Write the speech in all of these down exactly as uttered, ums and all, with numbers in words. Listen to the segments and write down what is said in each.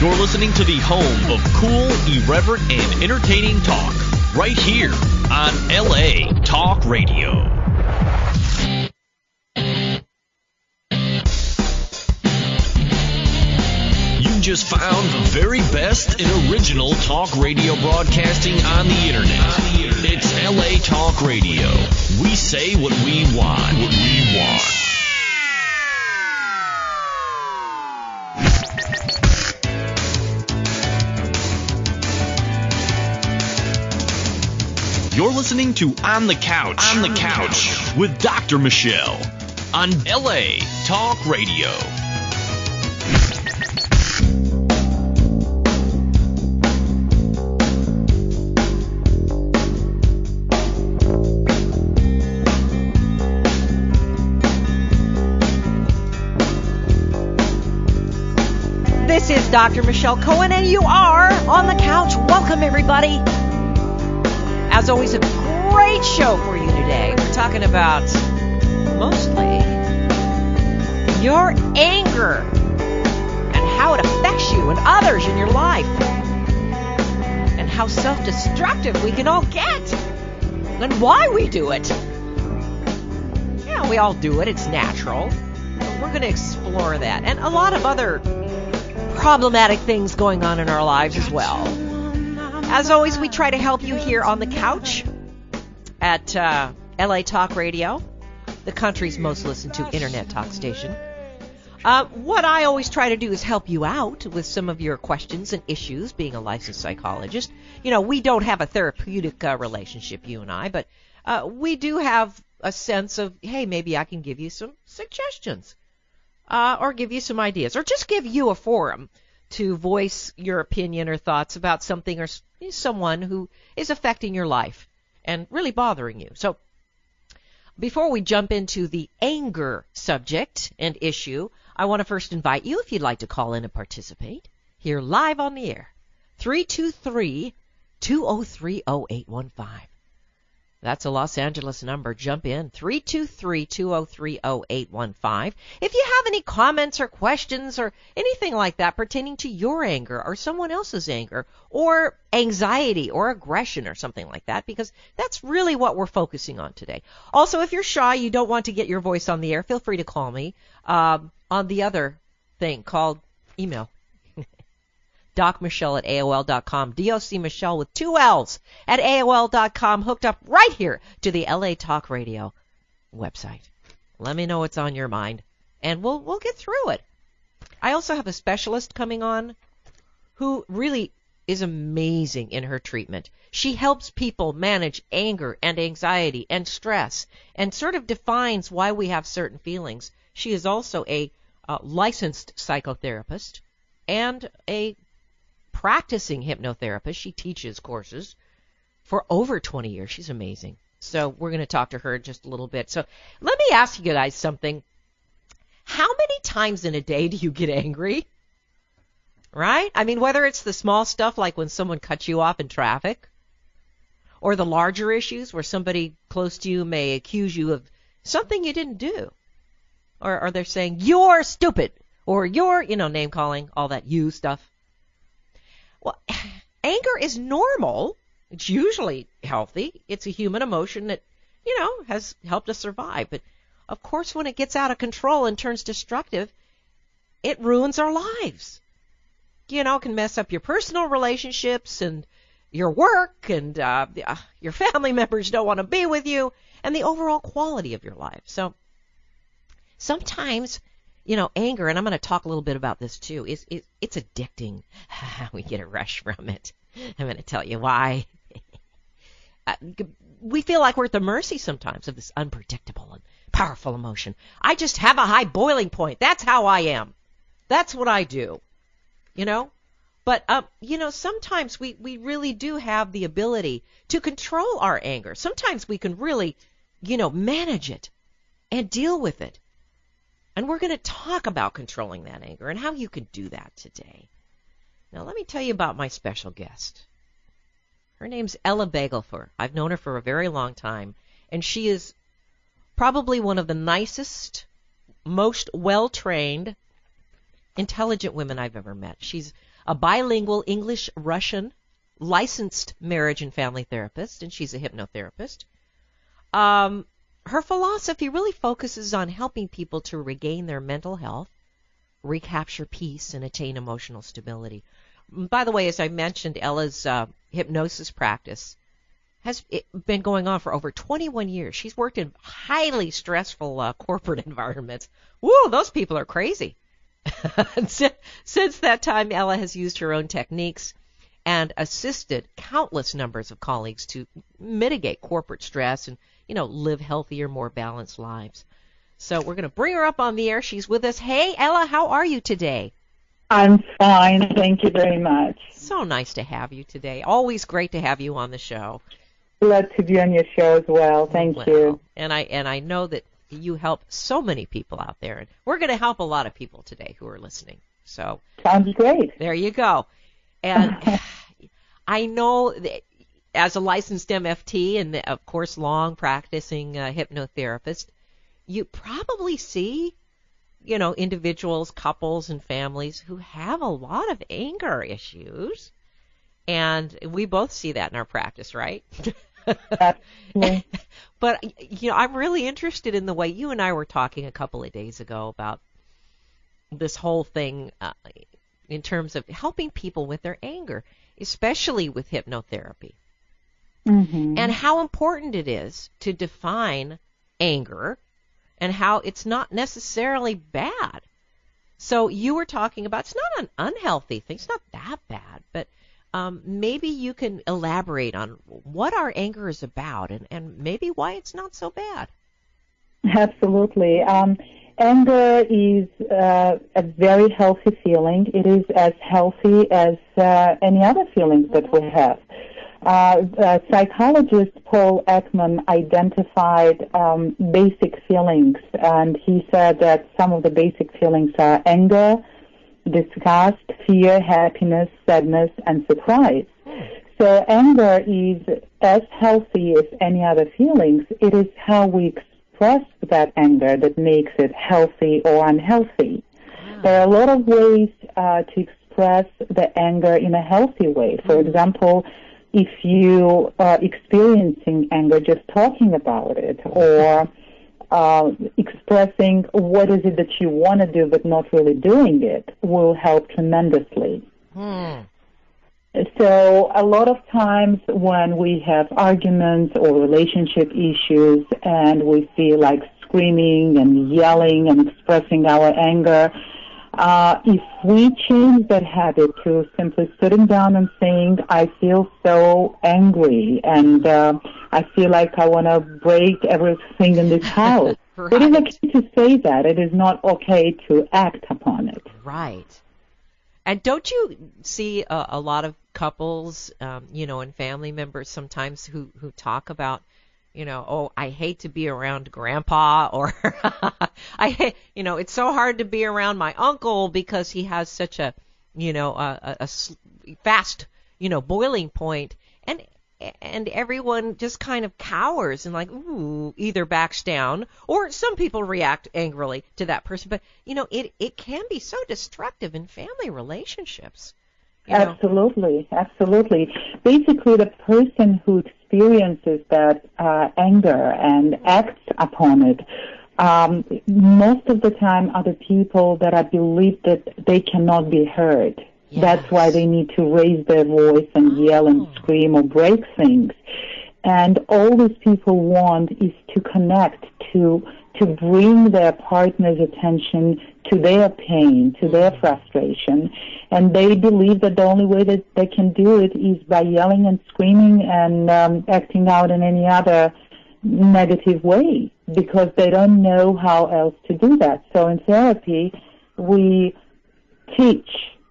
You're listening to the home of cool, irreverent, and entertaining talk, right here on L A Talk Radio. You just found the very best in original talk radio broadcasting on the internet. It's L A Talk Radio. We say what we want. What we want. You're listening to On the Couch, On the Couch with Doctor Michelle on L A Talk Radio. This is Doctor Michelle Cohen, and you are On the Couch. Welcome, everybody. As always, a great show for you today. We're talking about mostly your anger and how it affects you and others in your life, and how self-destructive we can all get, and why we do it. Yeah, we all do it. It's natural. But we're going to explore that and a lot of other problematic things going on in our lives as well. As always, we try to help you here on the couch at uh, L A Talk Radio, the country's most listened to internet talk station. Uh, what I always try to do is help you out with some of your questions and issues, being a licensed psychologist. You know, we don't have a therapeutic uh, relationship, you and I, but uh, we do have a sense of, hey, maybe I can give you some suggestions uh, or give you some ideas or just give you a forum to voice your opinion or thoughts about something or someone who is affecting your life and really bothering you. So before we jump into the anger subject and issue, I want to first invite you, if you'd like to call in and participate, here live on the air, three two three, two oh three, oh eight one five. That's a Los Angeles number. Jump in, three two three, two oh three, oh eight one five. If you have any comments or questions or anything like that pertaining to your anger or someone else's anger or anxiety or aggression or something like that, because that's really what we're focusing on today. Also, if you're shy, you don't want to get your voice on the air, feel free to call me um, on the other thing called email. Doc Michelle at A O L dot com. D O C Michelle with two L's at A O L dot com, hooked up right here to the L A Talk Radio website. Let me know what's on your mind, and we'll we'll get through it. I also have a specialist coming on who really is amazing in her treatment. She helps people manage anger and anxiety and stress and sort of defines why we have certain feelings. She is also a uh, licensed psychotherapist and a practicing hypnotherapist. She teaches courses for over twenty years. She's amazing. So we're going to talk to her in just a little bit. So let me ask you guys something. How many times in a day do you get angry? Right? I mean, whether it's the small stuff like when someone cuts you off in traffic, or the larger issues where somebody close to you may accuse you of something you didn't do. Or, or they're saying, you're stupid, or you're, you know, name calling, all that you stuff. Well, anger is normal. It's usually healthy. It's a human emotion that, you know, has helped us survive. But, of course, when it gets out of control and turns destructive, it ruins our lives. You know, it can mess up your personal relationships and your work, and uh, your family members don't want to be with you, and the overall quality of your life. So sometimes, you know, anger, and I'm going to talk a little bit about this too, is it, it's addicting. We get a rush from it. I'm going to tell you why. We feel like we're at the mercy sometimes of this unpredictable and powerful emotion. I just have a high boiling point. That's how I am. That's what I do. You know? But, um, you know, sometimes we, we really do have the ability to control our anger. Sometimes we can really, you know, manage it and deal with it. And we're going to talk about controlling that anger and how you can do that today. Now, let me tell you about my special guest. Her name's Ella Bagelfer. I've known her for a very long time, and she is probably one of the nicest, most well-trained, intelligent women I've ever met. She's a bilingual English-Russian licensed marriage and family therapist, and she's a hypnotherapist. Um, her philosophy really focuses on helping people to regain their mental health, recapture peace, and attain emotional stability. By the way, as I mentioned, Ella's uh, hypnosis practice has been going on for over twenty-one years. She's worked in highly stressful uh, corporate environments. Woo, those people are crazy. Since that time, Ella has used her own techniques and assisted countless numbers of colleagues to mitigate corporate stress and, you know, live healthier, more balanced lives. So we're going to bring her up on the air. She's with us. Hey, Ella, how are you today? I'm fine. Thank you very much. So nice to have you today. Always great to have you on the show. Glad to be on your show as well. Thank well, you. And I and I know that you help so many people out there, and we're going to help a lot of people today who are listening. So sounds great. There you go. And I know that as a licensed M F T and, of course, long practicing uh, hypnotherapist, you probably see, you know, individuals, couples, and families who have a lot of anger issues. And we both see that in our practice, right? Absolutely. But, you know, I'm really interested in the way you and I were talking a couple of days ago about this whole thing uh, in terms of helping people with their anger, especially with hypnotherapy, mm-hmm. and how important it is to define anger and how it's not necessarily bad. So you were talking about it's not an unhealthy thing. It's not that bad, but um, maybe you can elaborate on what our anger is about and, and maybe why it's not so bad. Absolutely. Um, anger is uh, a very healthy feeling. It is as healthy as uh, any other feelings that we have. Uh, uh, psychologist Paul Ekman identified um, basic feelings, and he said that some of the basic feelings are anger, disgust, fear, happiness, sadness, and surprise. So anger is as healthy as any other feelings. It is how we express that anger that makes it healthy or unhealthy. Wow. There are a lot of ways uh, to express the anger in a healthy way. For mm-hmm. example, if you are experiencing anger, just talking about it, or uh, expressing what is it that you want to do but not really doing it, will help tremendously. Hmm. So a lot of times when we have arguments or relationship issues and we feel like screaming and yelling and expressing our anger, Uh, if we change that habit to simply sitting down and saying, I feel so angry and uh, I feel like I want to break everything in this house. Right. It is okay to say that. It is not okay to act upon it. Right. And don't you see a, a lot of couples, um, you know, and family members sometimes who, who talk about, you know, oh, I hate to be around Grandpa, or I hate, you know, it's so hard to be around my uncle because he has such a, you know, a, a, a fast, you know, boiling point, and and everyone just kind of cowers and like, ooh, either backs down, or some people react angrily to that person. But you know, it it can be so destructive in family relationships. You know? Absolutely, absolutely. Basically, the person who experiences that uh, anger and acts upon it, um, most of the time are the people that I believe that they cannot be heard. Yes. That's why they need to raise their voice and oh. yell and scream or break things. And all these people want is to connect, to to bring their partner's attention to their pain, to their frustration. And they believe that the only way that they can do it is by yelling and screaming and um, acting out in any other negative way, because they don't know how else to do that. So in therapy, we teach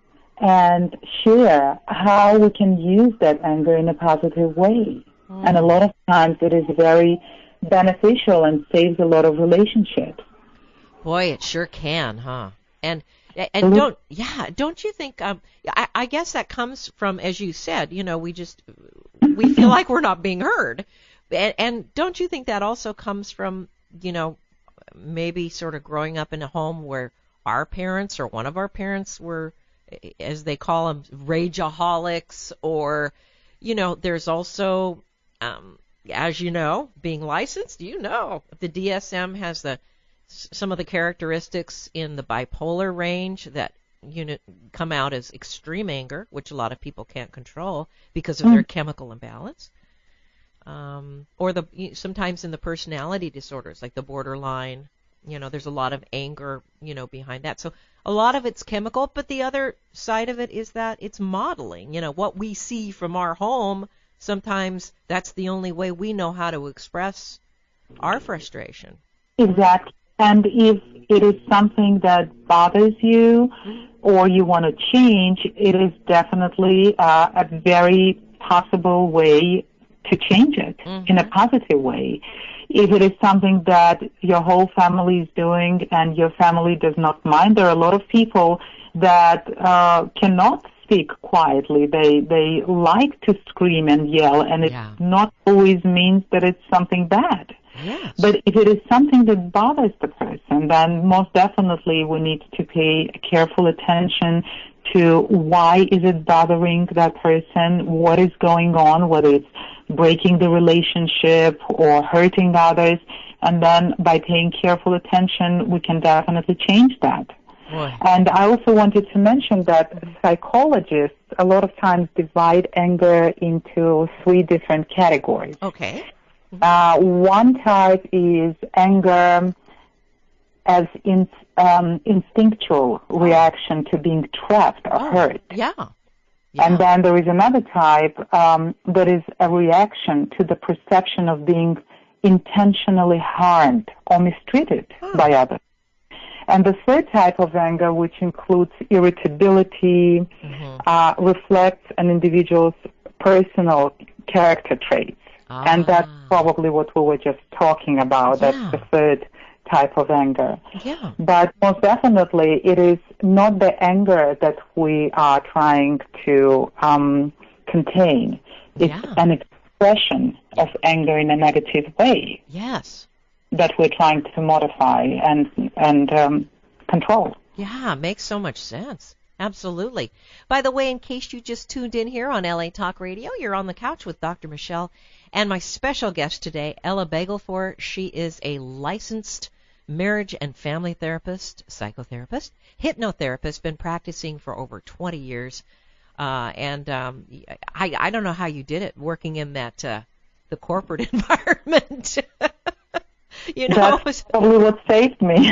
and share how we can use that anger in a positive way. Mm. And a lot of times it is very beneficial and saves a lot of relationships. Boy, it sure can, huh? And and don't yeah, don't you think? Um, I, I guess that comes from, as you said, you know, we just we feel like we're not being heard, and, and don't you think that also comes from, you know, maybe sort of growing up in a home where our parents or one of our parents were as they call them, rageaholics, or, you know, there's also, um, as you know, being licensed, you know, the D S M has the some of the characteristics in the bipolar range that you know come out as extreme anger, which a lot of people can't control because of mm. their chemical imbalance. Um, or the sometimes in the personality disorders, like the borderline, you know, there's a lot of anger, you know, behind that. So a lot of it's chemical, but the other side of it is that it's modeling. You know, what we see from our home, sometimes that's the only way we know how to express our frustration. Exactly. And if it is something that bothers you or you want to change, it is definitely uh, a very possible way to change it mm-hmm. in a positive way. If it is something that your whole family is doing and your family does not mind, there are a lot of people that uh, cannot speak quietly. They they like to scream and yell, and it yeah. not always means that it's something bad. Yes. But if it is something that bothers the person, then most definitely we need to pay careful attention to why is it bothering that person, what is going on, whether it's breaking the relationship or hurting others, and then by paying careful attention, we can definitely change that. Boy. And I also wanted to mention that psychologists a lot of times divide anger into three different categories. Okay. Uh, one type is anger as in, um, instinctual reaction to being trapped or oh, hurt. Yeah. yeah. And then there is another type um, that is a reaction to the perception of being intentionally harmed or mistreated huh. by others. And the third type of anger, which includes irritability, mm-hmm. uh, reflects an individual's personal character traits. Ah. And that's probably what we were just talking about. Yeah. That's the third type of anger. Yeah. But most definitely, it is not the anger that we are trying to um, contain. It's yeah. an expression of anger in a negative way. Yes. That we're trying to modify and and um, control. Yeah, makes so much sense. Absolutely. By the way, in case you just tuned in here on L A Talk Radio, you're on the couch with Doctor Michelle and my special guest today, Ella Bagelfor. She is a licensed marriage and family therapist, psychotherapist, hypnotherapist, been practicing for over twenty years. Uh, and um, I, I don't know how you did it, working in that uh, the corporate environment. You know, that's probably what saved me.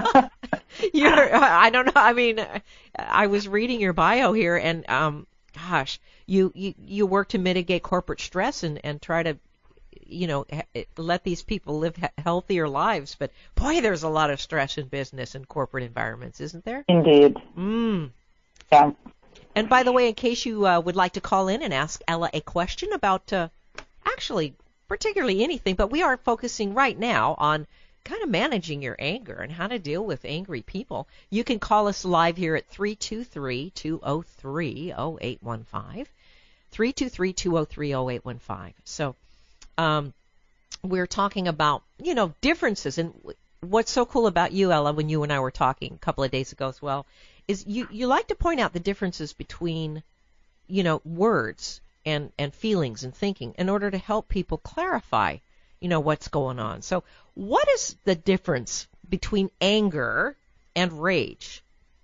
You're, I don't know. I mean, I was reading your bio here, and um, gosh, you, you you work to mitigate corporate stress and, and try to, you know, ha- let these people live ha- healthier lives. But boy, there's a lot of stress in business and corporate environments, isn't there? Indeed. Mm. Yeah. And by the way, in case you uh, would like to call in and ask Ella a question about, uh, actually, particularly anything, but we are focusing right now on kind of managing your anger and how to deal with angry people. You can call us live here at three two three, two oh three, oh eight one five, three two three, two oh three, oh eight one five. So um, we're talking about, you know, differences. And what's so cool about you, Ella, when you and I were talking a couple of days ago as well, is you, you like to point out the differences between, you know, words and, and feelings and thinking in order to help people clarify, you know, what's going on. So what is the difference between anger and rage?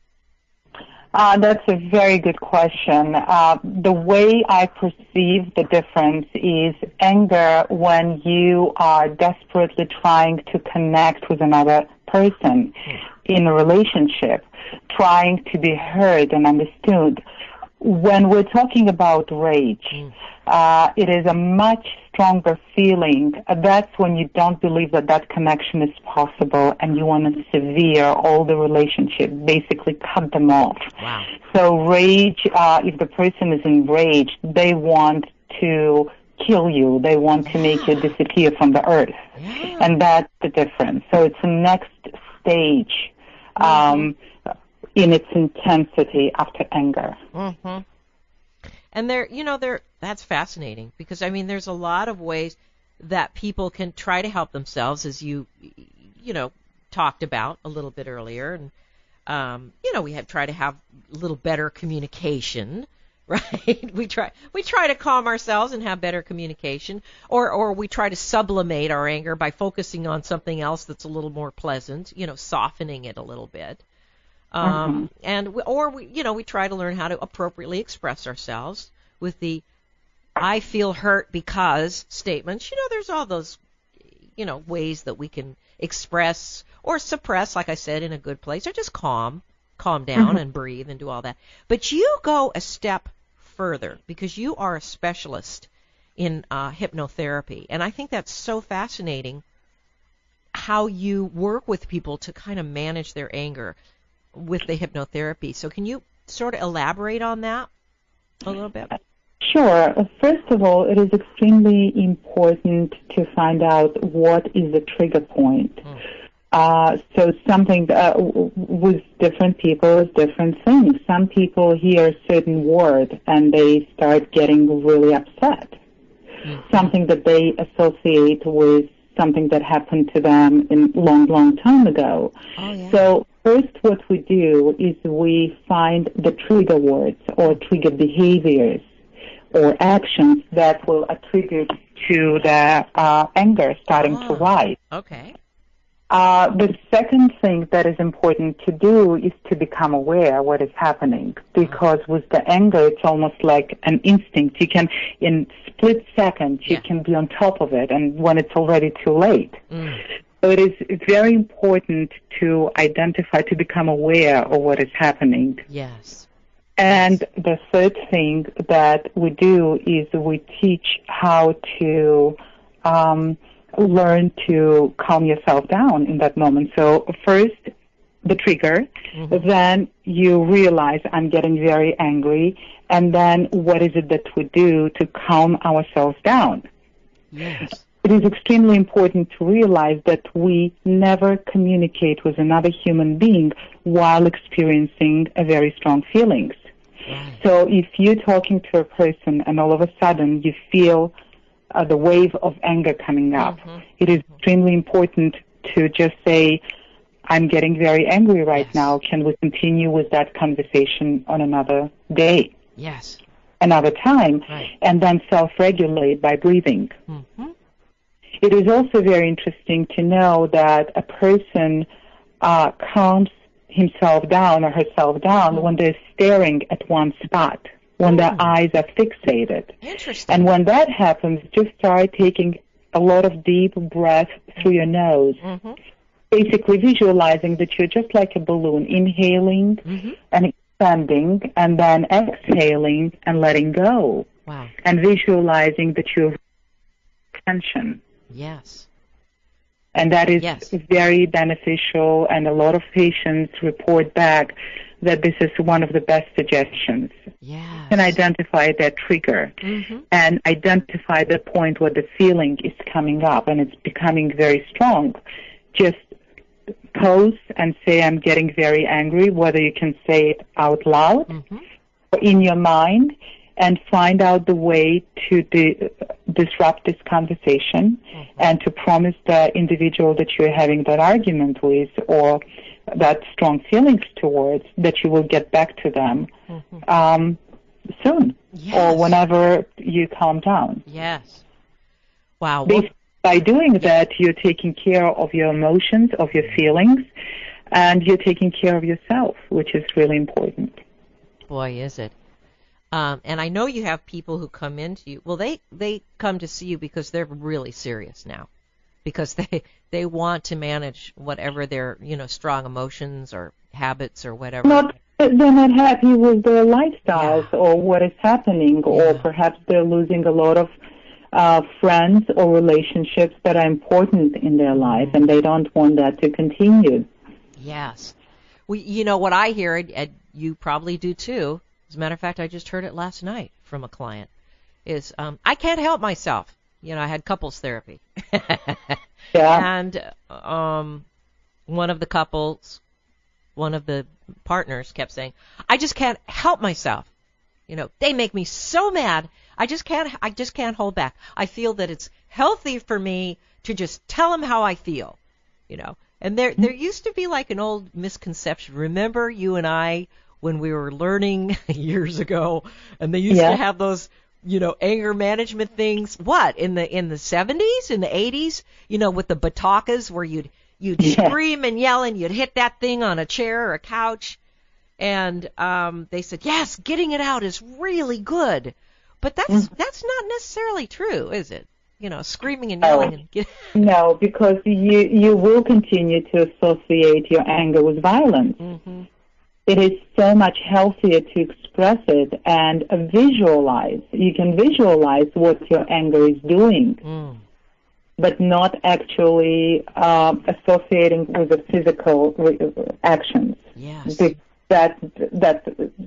Uh, that's a very good question. Uh, the way I perceive the difference is anger when you are desperately trying to connect with another person in a relationship, trying to be heard and understood. When we're talking about rage, mm. uh, it is a much stronger feeling. That's when you don't believe that that connection is possible and you want to sever all the relationship, basically cut them off. Wow. So rage, uh, if the person is enraged, they want to kill you. They want to make you disappear from the earth. Yeah. And that's the difference. So it's the next stage. Um, mm-hmm. in its intensity after anger. Mm-hmm. And there, you know, there that's fascinating because, I mean, there's a lot of ways that people can try to help themselves, as you, you know, talked about a little bit earlier. And um, you know, we have try to have a little better communication, right? we try we try to calm ourselves and have better communication, or or we try to sublimate our anger by focusing on something else that's a little more pleasant, you know, softening it a little bit. Um, Mm-hmm. and we, or we, you know, we try to learn how to appropriately express ourselves with the "I feel hurt because" statements. You know, there's all those, you know, ways that we can express or suppress, like I said, in a good place, or just calm, calm down Mm-hmm. and breathe and do all that. But you go a step further because you are a specialist in uh, hypnotherapy, and I think that's so fascinating how you work with people to kind of manage their anger with the hypnotherapy. So can you sort of elaborate on that a little bit? Sure. First of all, it is extremely important to find out what is the trigger point. Mm. Uh, so something uh, w- with different people is different things. Some people hear a certain word and they start getting really upset. Mm. Something that they associate with something that happened to them in long, long time ago. Oh, yeah. So first what we do is we find the trigger words or trigger behaviors or actions that will attribute to the uh, anger starting Ah. to rise. Okay. Uh, the second thing that is important to do is to become aware what is happening, because with the anger, it's almost like an instinct. You can, in split seconds, you Yeah. can be on top of it, and when it's already too late. Mm. So it is very important to identify, to become aware of what is happening. Yes. And the third thing that we do is we teach how to um, learn to calm yourself down in that moment. So first, the trigger, Mm-hmm. then you realize I'm getting very angry, and then what is it that we do to calm ourselves down? Yes. It is extremely important to realize that we never communicate with another human being while experiencing a very strong feelings. Right. So if you're talking to a person and all of a sudden you feel uh, the wave of anger coming up, Mhm. it is extremely important to just say, I'm getting very angry right Yes. now. Can we continue with that conversation on another day, Yes. another time? Right. And then self-regulate by breathing. Mm-hmm. It is also very interesting to know that a person uh, calms himself down or herself down Mhm. when they're staring at one spot, when their Mm. eyes are fixated. Interesting. And when that happens, just start taking a lot of deep breath through your nose, Mm-hmm. basically visualizing that you're just like a balloon, inhaling Mm-hmm. and expanding, and then exhaling and letting go, Wow. and visualizing that you're tension. Yes. And that is Yes. very beneficial, and a lot of patients report back that this is one of the best suggestions. Yes. You can identify that trigger Mm-hmm. and identify the point where the feeling is coming up and it's becoming very strong. Just pause and say, I'm getting very angry, whether you can say it out loud Mm-hmm. or in your mind, and find out the way to di- disrupt this conversation Mm-hmm. and to promise the individual that you're having that argument with or that strong feelings towards that you will get back to them Mm-hmm. um, soon Yes. or whenever you calm down. Yes. Wow. Well, Basically, by doing that, you're taking care of your emotions, of your feelings, and you're taking care of yourself, which is really important. boy, is it. Um, and I know you have people who come into you. Well, they, they come to see you because they're really serious now, because they they want to manage whatever their, you know, strong emotions or habits or whatever. Not, they're not happy with their lifestyles Yeah. or what is happening, or Yeah. perhaps they're losing a lot of uh, friends or relationships that are important in their life, and they don't want that to continue. Yes. We, you know, what I hear, and you probably do too, as a matter of fact, I just heard it last night from a client, is um, I can't help myself. You know, I had couples therapy. Yeah. And um, one of the couples, one of the partners kept saying, I just can't help myself. You know, they make me so mad. I just can't, I just can't hold back. I feel that it's healthy for me to just tell them how I feel. You know, And there there used to be like an old misconception. Remember you and I when we were learning years ago, and they used Yeah. to have those, you know, anger management things. What, in the in the seventies, in the eighties, you know, with the batakas where you'd you'd Yeah. scream and yell and you'd hit that thing on a chair or a couch. And um, they said, yes, getting it out is really good. But that's Mm. that's not necessarily true, is it? You know, screaming and Oh. yelling and get, No, because you you will continue to associate your anger with violence. mm-hmm. It is so much healthier to express it and uh, visualize. You can visualize what your anger is doing, mm. but not actually um, associating with the physical re- actions. Yes. Be- That that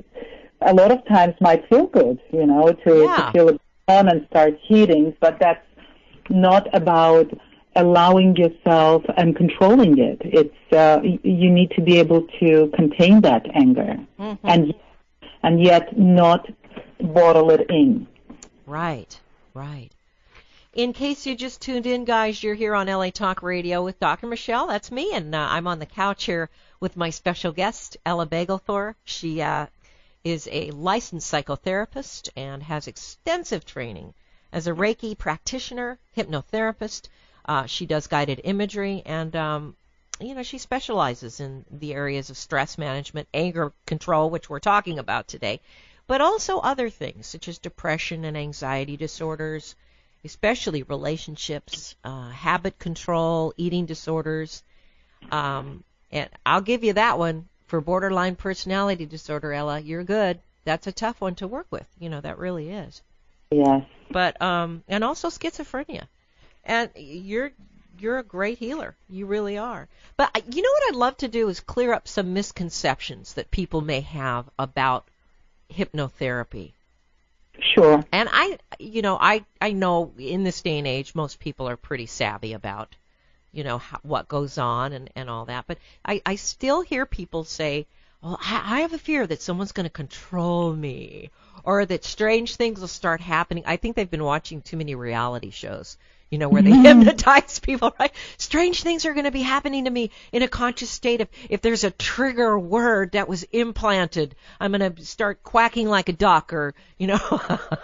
a lot of times might feel good, you know, to, Yeah. to feel it on and start heating, but that's not about allowing yourself and controlling it. It's uh, y- you need to be able to contain that anger Mm-hmm. and and yet not bottle it in. Right, right. In case you just tuned in, guys, you're here on L A Talk Radio with Doctor Michelle. That's me, and uh, I'm on the couch here with my special guest, Ella Bagelthor. She uh, is a licensed psychotherapist and has extensive training as a Reiki practitioner, hypnotherapist. Uh, she does guided imagery, and um, you know, she specializes in the areas of stress management, anger control, which we're talking about today, but also other things such as depression and anxiety disorders, especially relationships, uh, habit control, eating disorders. Um, and I'll give you that one for borderline personality disorder, Ella. You're good. That's a tough one to work with. You know, that really is. Yes. But um, and also schizophrenia. And you're you're a great healer. You really are. But I- you know what I'd love to do is clear up some misconceptions that people may have about hypnotherapy. Sure. And I, you know, I, I know in this day and age, most people are pretty savvy about, you know, how, what goes on and, and all that. But I, I still hear people say, well, I, I have a fear that someone's going to control me or that strange things will start happening. I think they've been watching too many reality shows, you know, where they hypnotize people, right? Strange things are going to be happening to me in a conscious state. If, if there's a trigger word that was implanted, I'm going to start quacking like a duck or, you know,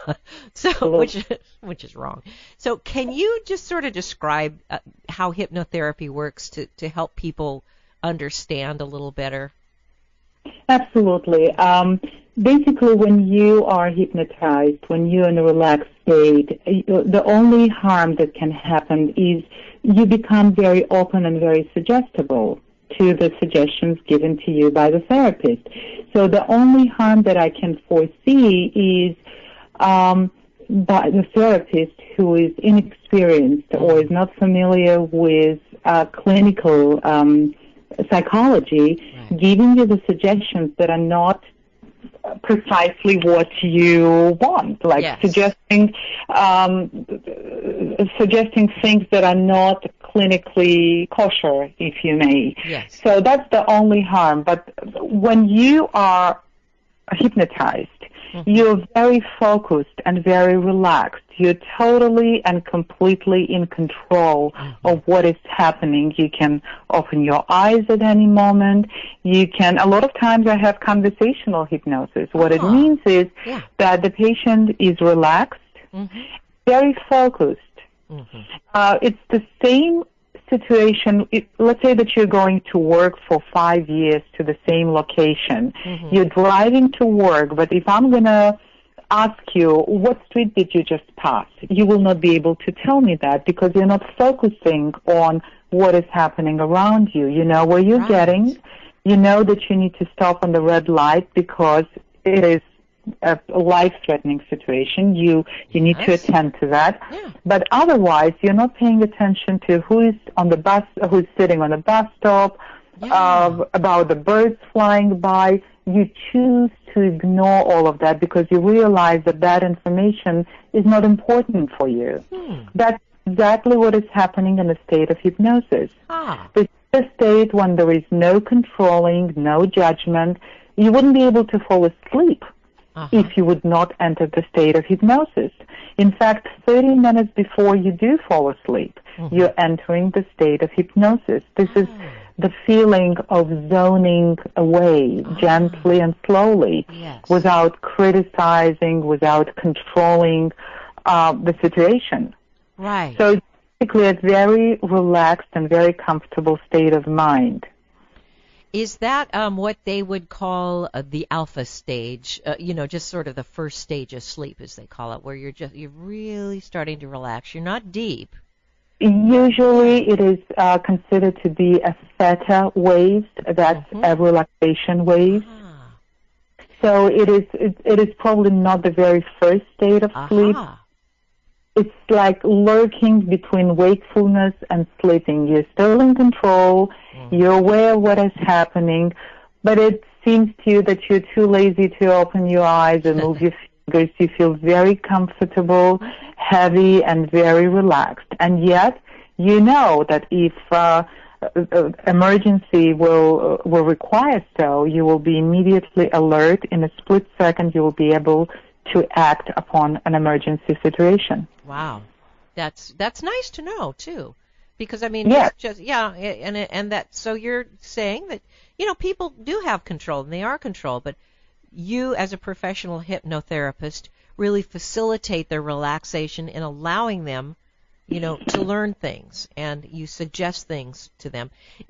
so which, which is wrong. So can you just sort of describe uh, how hypnotherapy works to, to help people understand a little better? Absolutely. Um, basically, when you are hypnotized, when you're in a relaxed state, the only harm that can happen is you become very open and very suggestible to the suggestions given to you by the therapist. So the only harm that I can foresee is um, by the therapist who is inexperienced or is not familiar with uh, clinical um, psychology, right, giving you the suggestions that are not precisely what you want, like yes. suggesting um, suggesting things that are not clinically kosher, if you may. Yes. So that's the only harm. But when you are hypnotized, mm-hmm. you're very focused and very relaxed. You're totally and completely in control mm-hmm. of what is happening. You can open your eyes at any moment. You can, a lot of times I have conversational hypnosis. What oh. it means is yeah. that the patient is relaxed, mm-hmm. very focused. Mm-hmm. Uh, it's the same situation. It, let's say that you're going to work for five years to the same location. Mm-hmm. You're driving to work, but if I'm going to ask you, what street did you just pass? You will not be able to tell me that because you're not focusing on what is happening around you. You know where you're right. getting. You know that you need to stop on the red light because it is a life-threatening situation. You you need yes. to attend to that. Yeah. But otherwise, you're not paying attention to who is on the bus, who's sitting on the bus stop, yeah. uh, about the birds flying by. You choose to ignore all of that because you realize that that information is not important for you. Hmm. That's exactly what is happening in a state of hypnosis. Ah. This is a state when there is no controlling, no judgment. You wouldn't be able to fall asleep uh-huh. if you would not enter the state of hypnosis. In fact, thirty minutes before you do fall asleep, mm-hmm. you're entering the state of hypnosis. This oh. is the feeling of zoning away oh. gently and slowly, yes. without criticizing, without controlling uh, the situation. Right. So it's basically a very relaxed and very comfortable state of mind. Is that um, what they would call uh, the alpha stage? Uh, you know, just sort of the first stage of sleep, as they call it, where you're just you're really starting to relax. You're not deep. Usually, it is uh, considered to be a theta wave. That's mm-hmm. a relaxation wave. Ah. So it is. It, it is probably not the very first state of Aha. sleep. It's like lurking between wakefulness and sleeping. You're still in control. Mm. You're aware of what is happening, but it seems to you that you're too lazy to open your eyes and move your fingers. You feel very comfortable, heavy, and very relaxed. And yet, you know that if uh, uh, emergency will uh, will require so, you will be immediately alert. In a split second, you will be able to act upon an emergency situation. Wow, that's that's nice to know too, because I mean, yes. it's just yeah, and and that so you're saying that you know people do have control and they are controlled, but you as a professional hypnotherapist really facilitate their relaxation in allowing them, you know, to learn things, and you suggest things to them.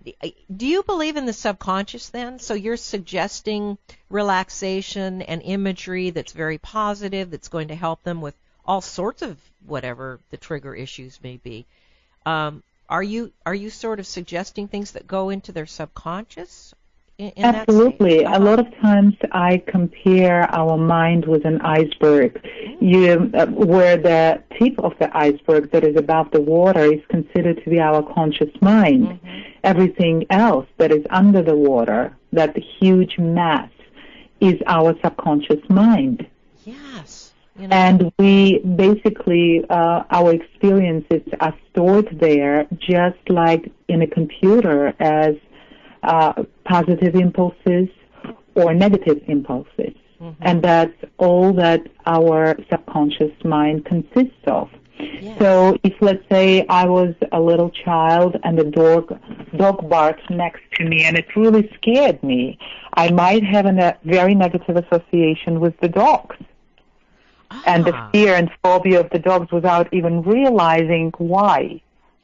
Do you believe in the subconscious then? So you're suggesting relaxation and imagery that's very positive, that's going to help them with all sorts of whatever the trigger issues may be. Um, are you are you sort of suggesting things that go into their subconscious? In, in Absolutely. that uh-huh. A lot of times I compare our mind with an iceberg, you, uh, where the tip of the iceberg that is above the water is considered to be our conscious mind. Mm-hmm. Everything else that is under the water, that huge mass, is our subconscious mind. Yes. You know. And we basically, uh, our experiences are stored there just like in a computer as uh, positive impulses or negative impulses. Mm-hmm. And that's all that our subconscious mind consists of. Yes. So if, let's say, I was a little child and a dog, dog barked next to me and it really scared me, I might have a ne- very negative association with the dogs. Ah. And the fear and phobia of the dogs without even realizing why.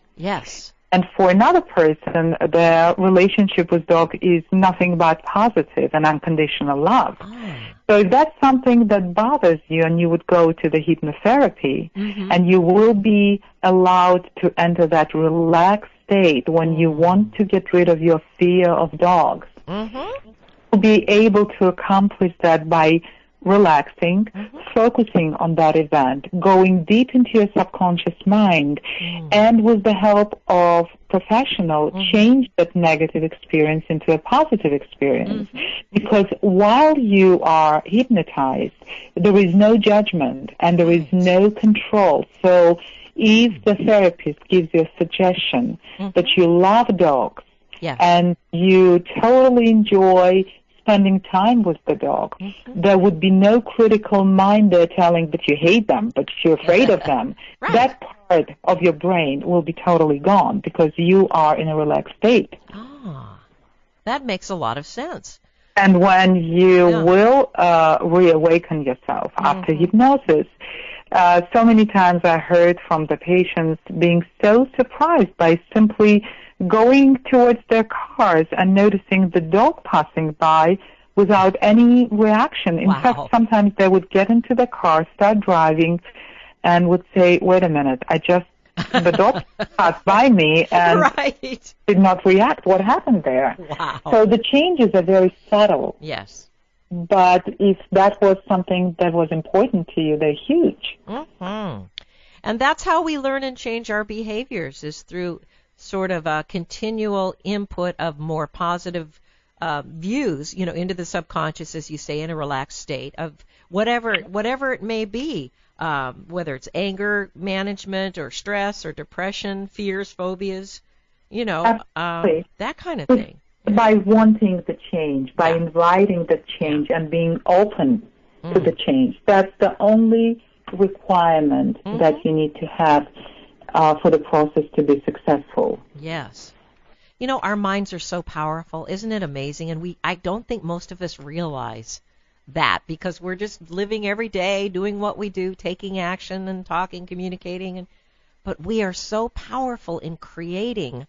Yes. And for another person, the relationship with dog is nothing but positive and unconditional love. Ah. So if that's something that bothers you, and you would go to the hypnotherapy, mm-hmm. and you will be allowed to enter that relaxed state when you want to get rid of your fear of dogs. Mm-hmm. You'll be able to accomplish that by relaxing, mm-hmm. focusing on that event, going deep into your subconscious mind, mm. and with the help of professional, mm-hmm. change that negative experience into a positive experience. Mm-hmm. Because while you are hypnotized, there is no judgment and there is no control. So if the therapist gives you a suggestion mm-hmm. that you love dogs, yeah. and you totally enjoy spending time with the dog, mm-hmm. there would be no critical mind there telling that you hate them, but you're afraid of them. Right. That part of your brain will be totally gone because you are in a relaxed state. Ah, that makes a lot of sense. And when you yeah. will uh, reawaken yourself mm-hmm. after hypnosis, uh, so many times I heard from the patients being so surprised by simply going towards their cars and noticing the dog passing by without any reaction. In wow. fact, sometimes they would get into the car, start driving, and would say, wait a minute, I just, the dog passed by me and right. did not react. What happened there? Wow. So the changes are very subtle. Yes. But if that was something that was important to you, they're huge. Mm-hmm. And that's how we learn and change our behaviors, is through sort of a continual input of more positive uh, views, you know, into the subconscious, as you say, in a relaxed state of whatever whatever it may be, um, whether it's anger management or stress or depression, fears, phobias, you know, um, that kind of thing. By wanting the change, by yeah. inviting the change yeah. and being open mm. to the change. That's the only requirement mm-hmm. that you need to have uh, for the process to be successful. Yes. You know, our minds are so powerful. Isn't it amazing? And we I don't think most of us realize that, because we're just living every day, doing what we do, taking action and talking, communicating, and but we are so powerful in creating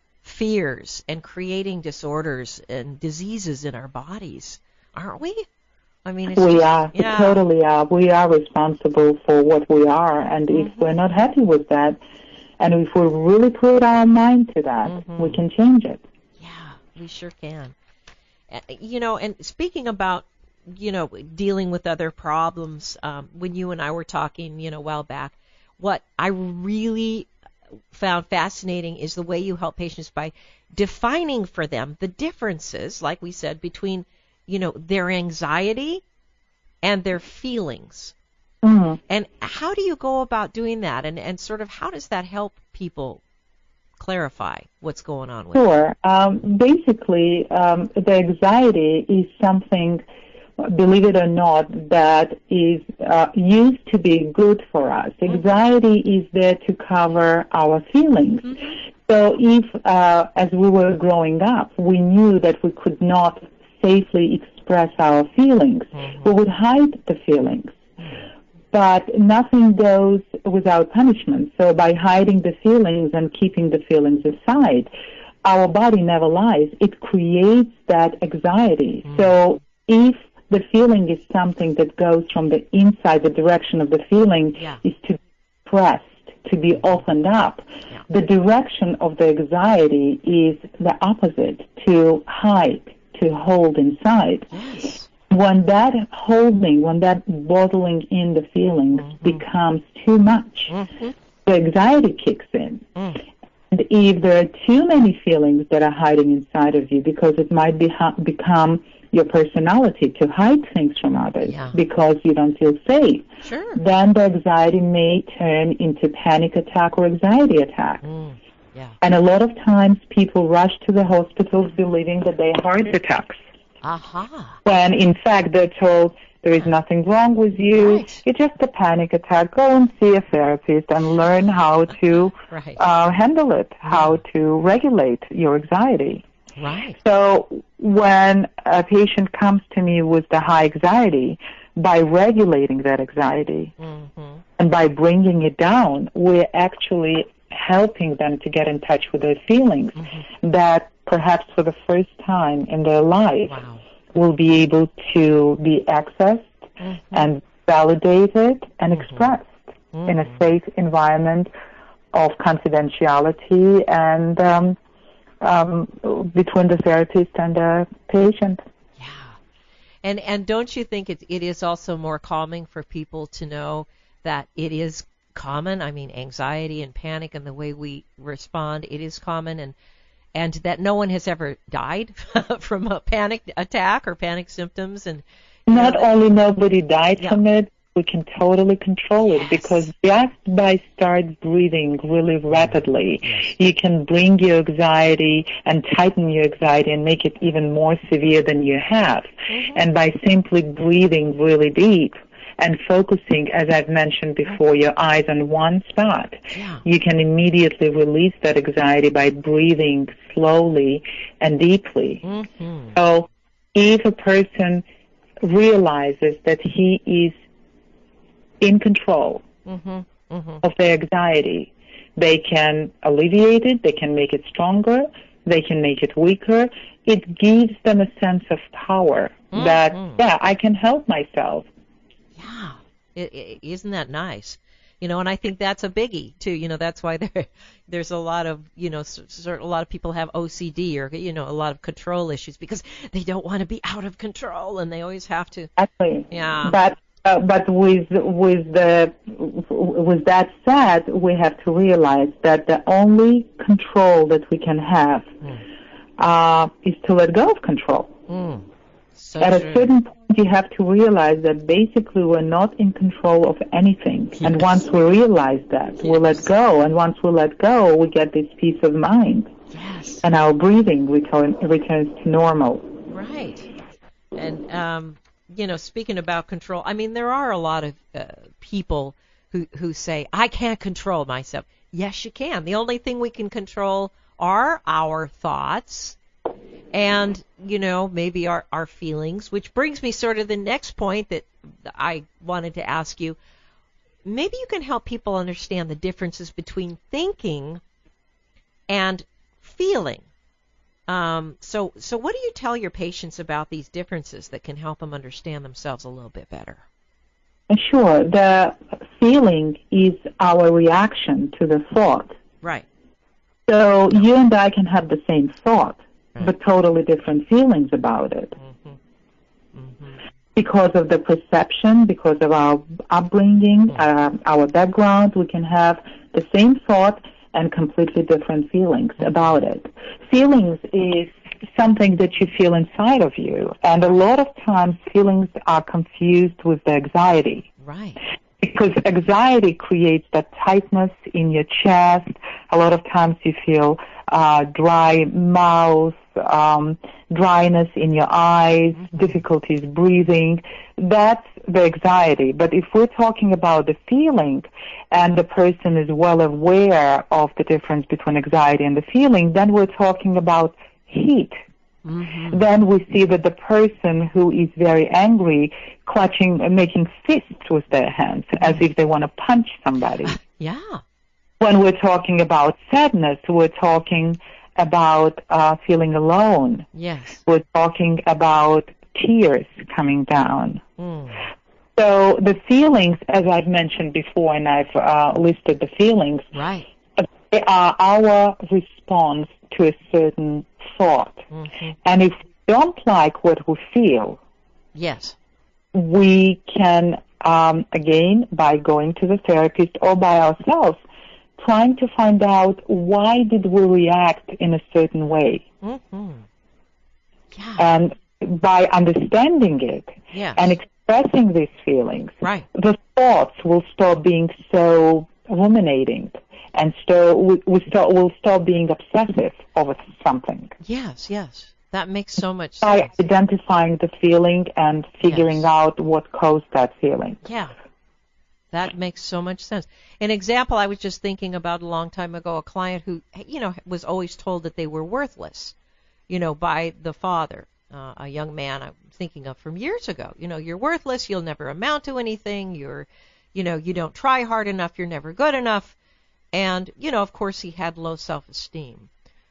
fears and creating disorders and diseases in our bodies, aren't we? I mean, it's we just, are. Yeah. We totally are. We are responsible for what we are, and mm-hmm. if we're not happy with that, and if we really put our mind to that, mm-hmm. we can change it. Yeah, we sure can. Uh, you know, and speaking about, you know, dealing with other problems, um, when you and I were talking, you know, a while back, what I really found fascinating is the way you help patients by defining for them the differences, like we said, between, you know, their anxiety and their feelings. Mm-hmm. And how do you go about doing that? And, and sort of how does that help people clarify what's going on with Sure. Um, basically, um, the anxiety is something, believe it or not, that is uh, used to be good for us. Mm-hmm. Anxiety is there to cover our feelings. Mm-hmm. So if, uh, as we were growing up, we knew that we could not safely express our feelings, mm-hmm. we would hide the feelings. Mm-hmm. But nothing goes without punishment. So by hiding the feelings and keeping the feelings aside, our body never lies. It creates that anxiety. Mm-hmm. So if the feeling is something that goes from the inside, the direction of the feeling yeah. is to be expressed, to be opened up. Yeah. The direction of the anxiety is the opposite, to hide, to hold inside. Yes. When that holding, when that bottling in the feelings mm-hmm. becomes too much, mm-hmm. the anxiety kicks in. Mm. And if there are too many feelings that are hiding inside of you, because it might be ha- become your personality to hide things from others yeah. because you don't feel safe, sure. then the anxiety may turn into panic attack or anxiety attack. Mm. Yeah. And a lot of times people rush to the hospitals believing that they have heart attacks. Aha. When in fact they're told there is nothing wrong with you, right. it's just a panic attack. Go and see a therapist and learn how to right. uh, handle it, yeah. how to regulate your anxiety. Right. So when a patient comes to me with the high anxiety, by regulating that anxiety mm-hmm. and by bringing it down, we're actually helping them to get in touch with their feelings mm-hmm. that perhaps for the first time in their life wow. will be able to be accessed mm-hmm. and validated and mm-hmm. expressed mm-hmm. in a safe environment of confidentiality and um, um, between the therapist and the patient. Yeah. And and don't you think it, it is also more calming for people to know that it is common? I mean, anxiety and panic and the way we respond, it is common, and and that no one has ever died from a panic attack or panic symptoms. And not know, only nobody died yeah. from it, we can totally control it yes. because just by start breathing really rapidly, yes. you can bring your anxiety and tighten your anxiety and make it even more severe than you have. Mm-hmm. And by simply breathing really deep and focusing, as I've mentioned before, your eyes on one spot, yeah. you can immediately release that anxiety by breathing slowly and deeply. Mm-hmm. So if a person realizes that he is in control mm-hmm. Mm-hmm. of their anxiety, they can alleviate it, they can make it stronger, they can make it weaker. It gives them a sense of power mm-hmm. that, yeah, I can help myself. Yeah, it, it, isn't that nice? You know, and I think that's a biggie too. You know, that's why there, there's a lot of, you know, certain, a lot of people have O C D or, you know, a lot of control issues because they don't want to be out of control and they always have to. Exactly. Yeah. But uh, but with with the with that said, we have to realize that the only control that we can have mm. uh, is to let go of control. Mm. So At true. a certain point, you have to realize that basically we're not in control of anything. Yes. And once we realize that, yes. we let go. And once we let go, we get this peace of mind. Yes. And our breathing return, returns to normal. Right. And um, you know, speaking about control, I mean, there are a lot of uh, people who, who say, I can't control myself. Yes, you can. The only thing we can control are our thoughts and, you know, maybe our, our feelings, which brings me sort of the next point that I wanted to ask you. Maybe you can help people understand the differences between thinking and feeling. Um, so, so what do you tell your patients about these differences that can help them understand themselves a little bit better? Sure. The feeling is our reaction to the thought. Right. So you and I can have the same thought, right. but totally different feelings about it. Mm-hmm. Mm-hmm. Because of the perception, because of our upbringing, mm-hmm. uh, our background, we can have the same thought and completely different feelings about it. Feelings is something that you feel inside of you, and a lot of times feelings are confused with the anxiety. Right. Because anxiety creates that tightness in your chest. A lot of times you feel uh, dry mouth, um, dryness in your eyes, mm-hmm. difficulties breathing. That's the anxiety. But if we're talking about the feeling and the person is well aware of the difference between anxiety and the feeling, then we're talking about heat. Mm-hmm. Then we see that the person who is very angry, clutching, making fists with their hands mm-hmm. as if they want to punch somebody. Yeah. When we're talking about sadness, we're talking about uh, feeling alone. Yes. We're talking about tears coming down. Mm. So the feelings, as I've mentioned before, and I've uh, listed the feelings, right. they are our response to a certain thought. Mm-hmm. And if we don't like what we feel, yes, we can, um, again, by going to the therapist or by ourselves, trying to find out why did we react in a certain way. Mm-hmm. Yeah. And by understanding it yes. and expressing these feelings, right. the thoughts will stop being so ruminating. And so we, we start, we'll stop being obsessive over something. Yes, yes. That makes so much By sense. By identifying the feeling and figuring yes. out what caused that feeling. Yeah. That makes so much sense. An example I was just thinking about a long time ago, a client who, you know, was always told that they were worthless, you know, by the father, uh, a young man I'm thinking of from years ago. You know, you're worthless, you'll never amount to anything, you're, you know, you don't try hard enough, you're never good enough. And, you know, of course, he had low self-esteem.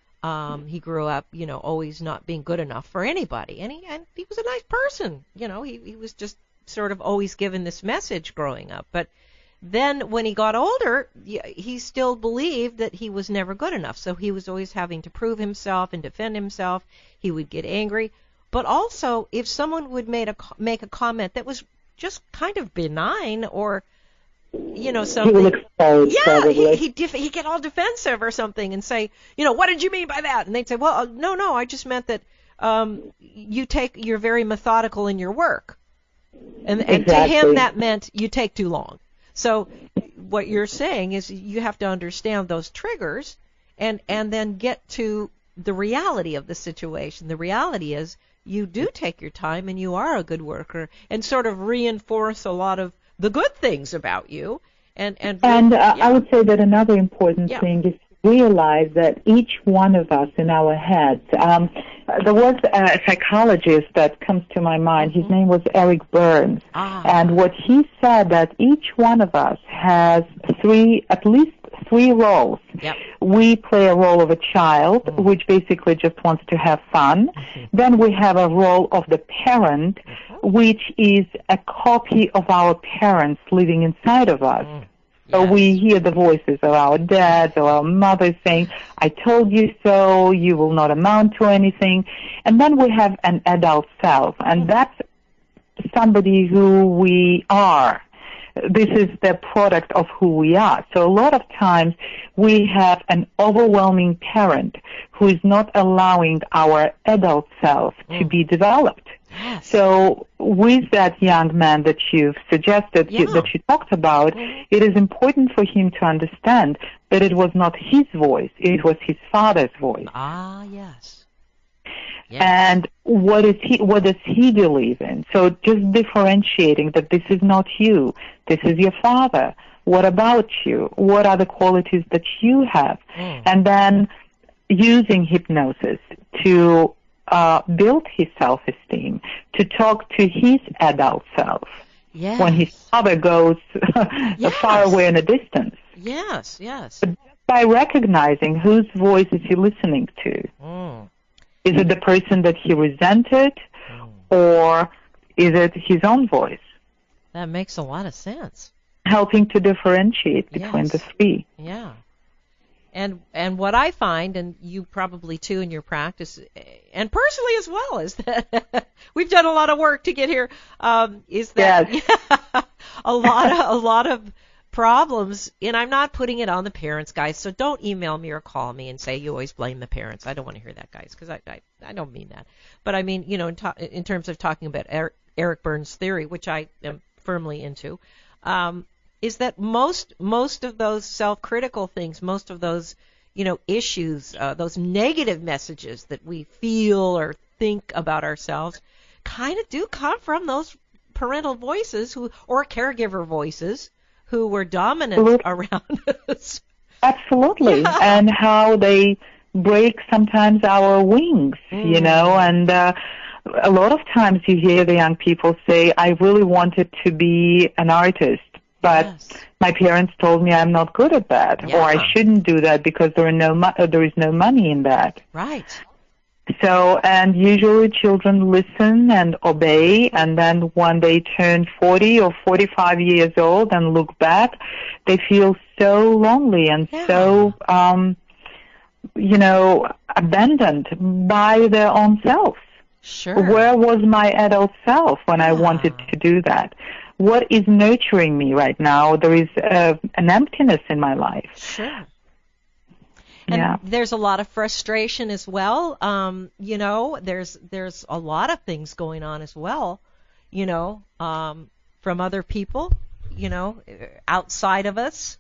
Um, he grew up, you know, always not being good enough for anybody. And he, and he was a nice person. You know, he, he was just sort of always given this message growing up. But then when he got older, he still believed that he was never good enough. So he was always having to prove himself and defend himself. He would get angry. But also, if someone would make a, make a comment that was just kind of benign or, you know, something. He will explode, yeah, probably. he he def- he'd get all defensive or something and say, you know, what did you mean by that? And they'd say, well, uh, no, no, I just meant that um, you take, you're very methodical in your work, and exactly. and to him that meant you take too long. So what you're saying is you have to understand those triggers, and and then get to the reality of the situation. The reality is you do take your time and you are a good worker, and sort of reinforce a lot of the good things about you. And and, and uh, yeah. I would say that another important yeah. thing is to realize that each one of us in our heads, um, there was a psychologist that comes to my mind. His name was Eric Burns. Ah. And what he said that each one of us has three, at least three roles. Yep. We play a role of a child, mm. which basically just wants to have fun. Mm-hmm. Then we have a role of the parent, mm-hmm. which is a copy of our parents living inside of us. Mm. Yes. So we hear the voices of our dads or our mothers saying, I told you so, you will not amount to anything. And then we have an adult self, and mm. that's somebody who we are. This is the product of who we are. So a lot of times we have an overwhelming parent who is not allowing our adult self mm. to be developed. Yes. So with that young man that you've suggested, yeah. that you talked about, mm-hmm. it is important for him to understand that it was not his voice, it was his father's voice. Ah, yes. And what is he? What does he believe in? So just differentiating that this is not you. This is your father. What about you? What are the qualities that you have? Mm. And then using hypnosis to uh, build his self-esteem, to talk to his adult self yes. when his father goes yes. far away in a distance. Yes, yes. But by recognizing whose voice is he listening to. Mm. Is it the person that he resented, mm. or is it his own voice? That makes a lot of sense. Helping to differentiate between yes. the three. Yeah. And and what I find, and you probably too in your practice, and personally as well, is that we've done a lot of work to get here. Um, is that yes. yeah, a lot of a lot of problems, and I'm not putting it on the parents, guys. So don't email me or call me and say you always blame the parents. I don't want to hear that, guys, because I, I I don't mean that. But I mean, you know, in, to, in terms of talking about Eric, Eric Berne's theory, which I am firmly into. Um, is that most most of those self-critical things, most of those, you know, issues, uh, those negative messages that we feel or think about ourselves kind of do come from those parental voices who or caregiver voices who were dominant Absolutely. Around us. Absolutely. Yeah. And how they break sometimes our wings, mm. you know, and uh, a lot of times you hear the young people say, I really wanted to be an artist, but yes. my parents told me I'm not good at that, yeah. or I shouldn't do that because there are no mo- there is no money in that. Right. So, and usually children listen and obey, and then when they turn forty or forty-five years old and look back, they feel so lonely and yeah. so, um, you know, abandoned by their own selves. Sure. Where was my adult self when yeah. I wanted to do that? What is nurturing me right now? There is uh, an emptiness in my life. Sure. And yeah. there's a lot of frustration as well. Um, you know, there's there's a lot of things going on as well, you know, um, from other people, you know, outside of us,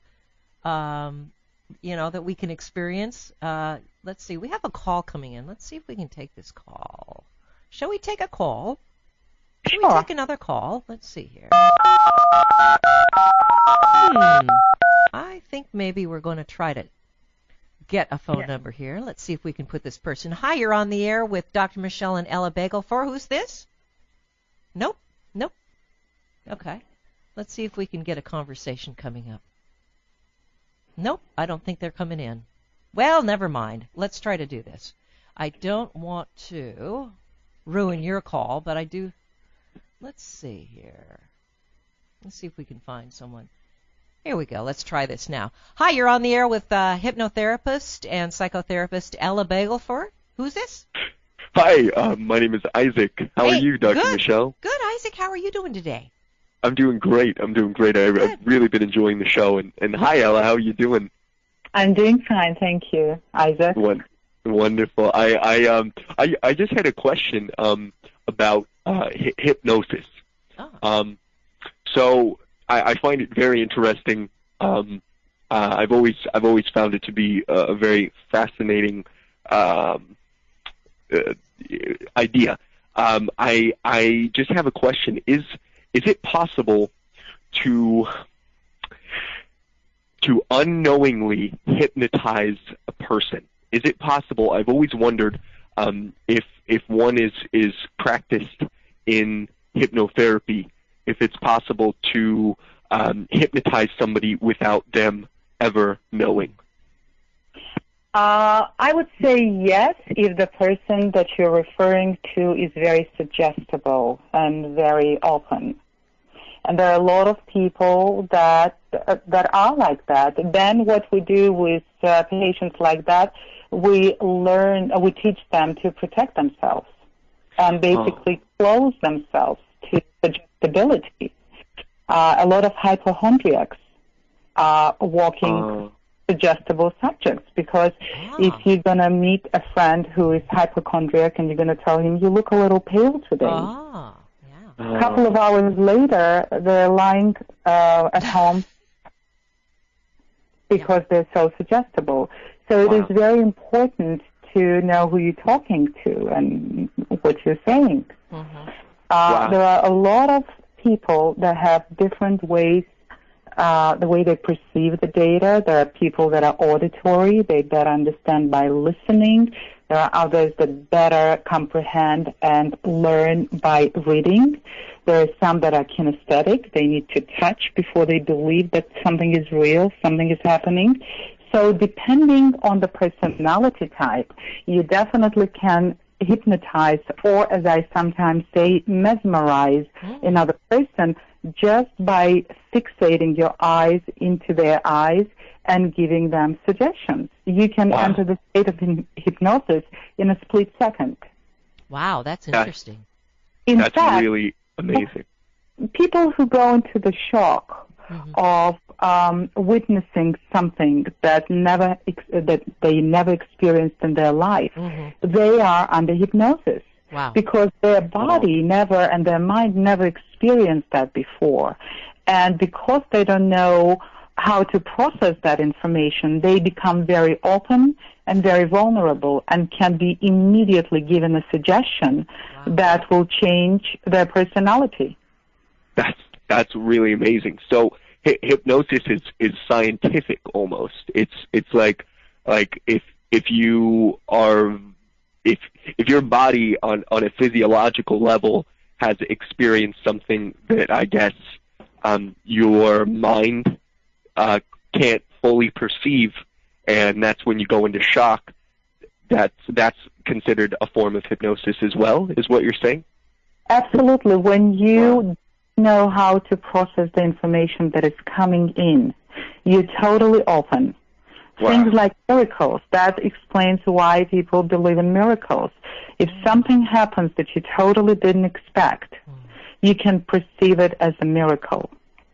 um, you know, that we can experience. Uh, let's see, we have a call coming in. Let's see if we can take this call. Shall we take a call? Shall Sure. we take another call? Let's see here. Hmm. I think maybe we're going to try to get a phone yeah. number here. Let's see if we can put this person. Hi, you're on the air with Doctor Michelle and Ella Bagelfor. Who's this? Nope. Nope. Okay. Let's see if we can get a conversation coming up. Nope. I don't think they're coming in. Well, never mind. Let's try to do this. I don't want to ruin your call, but I do. Let's see here. Let's see if we can find someone. Here we go. Let's try this now. Hi, you're on the air with uh, hypnotherapist and psychotherapist Ella Bagelfor. Who's this? Hi, uh, my name is Isaac. How hey, are you, Doctor good. Michelle? Good, Isaac. How are you doing today? I'm doing great. I'm doing great. I, I've really been enjoying the show. And, and hi, Ella. How are you doing? I'm doing fine, thank you, Isaac. One, wonderful. I I um I I just had a question um about uh, hi- hypnosis. Oh. Um, so I, I find it very interesting. Um, uh, I've always I've always found it to be a, a very fascinating um, uh, idea. Um, I I just have a question. Is is it possible to to unknowingly hypnotize a person? Is it possible? I've always wondered um, if if one is is practiced in hypnotherapy, if it's possible to um, hypnotize somebody without them ever knowing. Uh, I would say yes, if the person that you're referring to is very suggestible and very open. And there are a lot of people that uh, that are like that. Then what we do with uh, patients like that, we learn, uh, we teach them to protect themselves and basically oh. close themselves to suggestibility. Uh, a lot of hypochondriacs are walking oh. suggestible subjects because oh. if you're going to meet a friend who is hypochondriac and you're going to tell him, you look a little pale today. Oh. A couple of hours later, they're lying uh, at home because they're so suggestible. So it wow. is very important to know who you're talking to and what you're saying. Mm-hmm. Uh, Wow. There are a lot of people that have different ways, uh, the way they perceive the data. There are people that are auditory. They better understand by listening. There are others that better comprehend and learn by reading. There are some that are kinesthetic. They need to touch before they believe that something is real, something is happening. So depending on the personality type, you definitely can hypnotize, or as I sometimes say, mesmerize Mm. another person just by fixating your eyes into their eyes and giving them suggestions. You can Wow. enter the state of hy- hypnosis in a split second. Wow, that's That's- interesting. In That's fact, really amazing. people who go into the shock Mhm. of um, witnessing something that never ex- that they never experienced in their life, Mhm. they are under hypnosis Wow. because their body never and their mind never experienced that before, and because they don't know how to process that information, they become very open and very vulnerable and can be immediately given a suggestion Wow. that will change their personality. That's that's really amazing. So hy- hypnosis is, is scientific almost. It's it's like like if if you are if if your body on, on a physiological level has experienced something that I guess um, your mind uh, can't fully perceive, and that's when you go into shock. That's that's considered a form of hypnosis as well, is what you're saying? Absolutely. When you Wow. know how to process the information that is coming in, you're totally open. Wow. Things like miracles, that explains why people believe in miracles. If something happens that you totally didn't expect, you can perceive it as a miracle.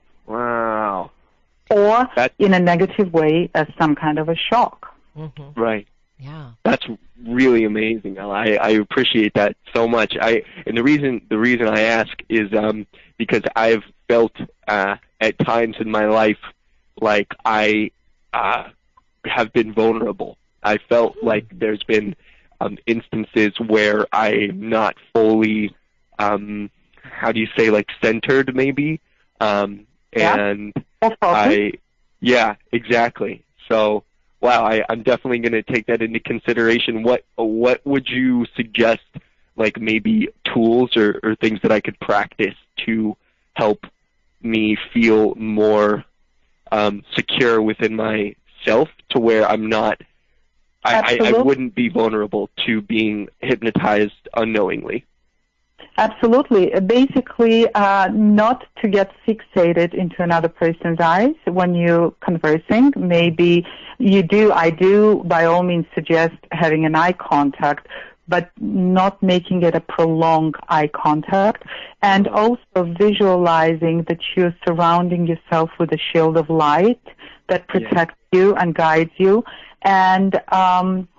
Wow. Or That- in a negative way as some kind of a shock. Mhm. Right. Yeah. That's really amazing. I, I appreciate that so much. I and the reason the reason I ask is um, because I've felt uh, at times in my life like I uh, have been vulnerable. I felt like there's been um, instances where I'm not fully, um, how do you say, like centered maybe, um, Yeah. and Or focus. I, yeah, exactly. So. Wow, I, I'm definitely going to take that into consideration. What what would you suggest, like maybe tools or, or things that I could practice to help me feel more um, secure within myself, to where I'm not, I, I, I Absolutely. wouldn't be vulnerable to being hypnotized unknowingly. Absolutely. Uh, Basically, uh, not to get fixated into another person's eyes when you're conversing. Maybe you do, I do, by all means suggest having an eye contact, but not making it a prolonged eye contact. And also visualizing that you're surrounding yourself with a shield of light that protects you and guides you. And um,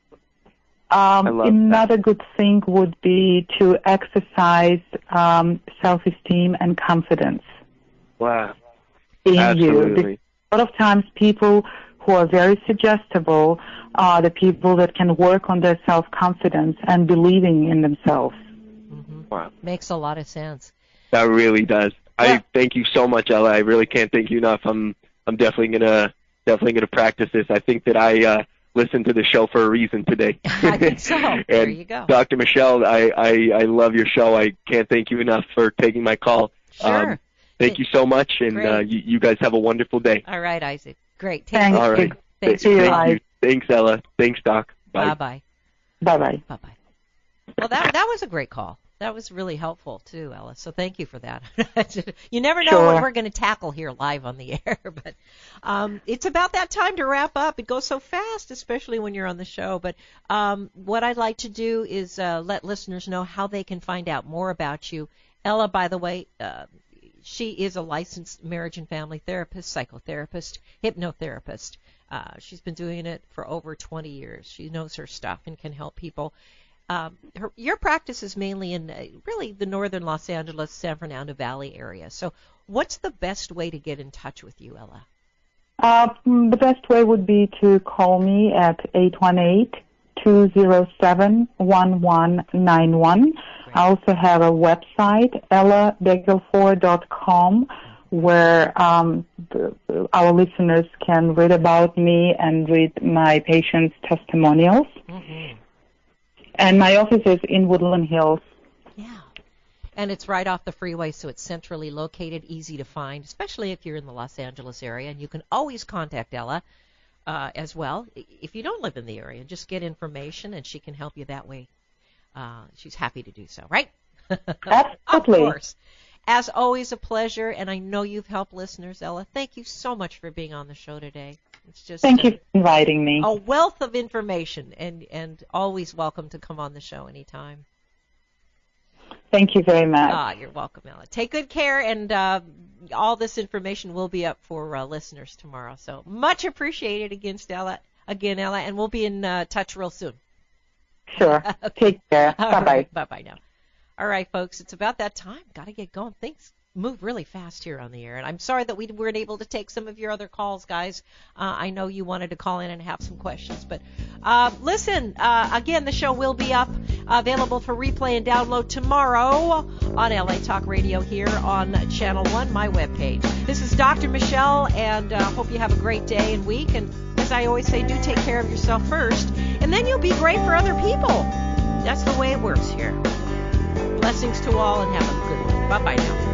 I Um, love another good thing would be to exercise um, self-esteem and confidence Wow. in you. Absolutely. A lot of times people who are very suggestible are the people that can work on their self-confidence and believing in themselves. Mhm. Wow. Makes a lot of sense. That really does. Yeah. I thank you so much, Ella. I really can't thank you enough. I'm I'm definitely gonna definitely gonna practice this. I think that I uh, listened to the show for a reason today. I think so. And There you go. Doctor Michelle, I, I I love your show. I can't thank you enough for taking my call. Sure. Um, thank you so much, and Great. uh, you, you guys have a wonderful day. All right, Isaac. Great. Take Thank care. All right. Thanks you. for Thank calling. you. Thanks, Ella. Thanks, Doc. Bye. Bye-bye. Bye-bye. Bye-bye. Well, that that was a great call. That was really helpful, too, Ella. So thank you for that. You never know Sure. what we're going to tackle here live on the air. But um, it's about that time to wrap up. It goes so fast, especially when you're on the show. But um, what I'd like to do is uh, let listeners know how they can find out more about you. Ella, by the way, uh, she is a licensed marriage and family therapist, psychotherapist, hypnotherapist. Uh, she's been doing it for over twenty years. She knows her stuff and can help people. Um, her, your practice is mainly in uh, really the northern Los Angeles, San Fernando Valley area. So what's the best way to get in touch with you, Ella? Uh, the best way would be to call me at eight one eight, two zero seven, one one nine one. I also have a website, ella begelfor dot com, where um, our listeners can read about me and read my patients' testimonials. Mm-hmm. And my office is in Woodland Hills. Yeah. And it's right off the freeway, so it's centrally located, easy to find, especially if you're in the Los Angeles area. And you can always contact Ella uh, as well. If you don't live in the area, just get information, and she can help you that way. Uh, she's happy to do so, right? Absolutely. Of course. As always, a pleasure, and I know you've helped listeners, Ella. Thank you so much for being on the show today. It's just Thank a, you for inviting me. A wealth of information, and, and always welcome to come on the show anytime. Thank you very much. Ah, you're welcome, Ella. Take good care, and uh, all this information will be up for uh, listeners tomorrow. So much appreciated against Ella, again, Ella, and we'll be in uh, touch real soon. Sure. Okay. Take care. All Bye-bye. Right. Bye-bye now. All right, folks, it's about that time. Got to get going. Things move really fast here on the air, and I'm sorry that we weren't able to take some of your other calls, guys. Uh, I know you wanted to call in and have some questions, but uh, listen, uh, again, the show will be up, available for replay and download tomorrow on L A Talk Radio here on Channel one, my webpage. This is Doctor Michelle, and uh, hope you have a great day and week, and as I always say, do take care of yourself first, and then you'll be great for other people. That's the way it works here. Blessings to all, and have a good one. Bye-bye now.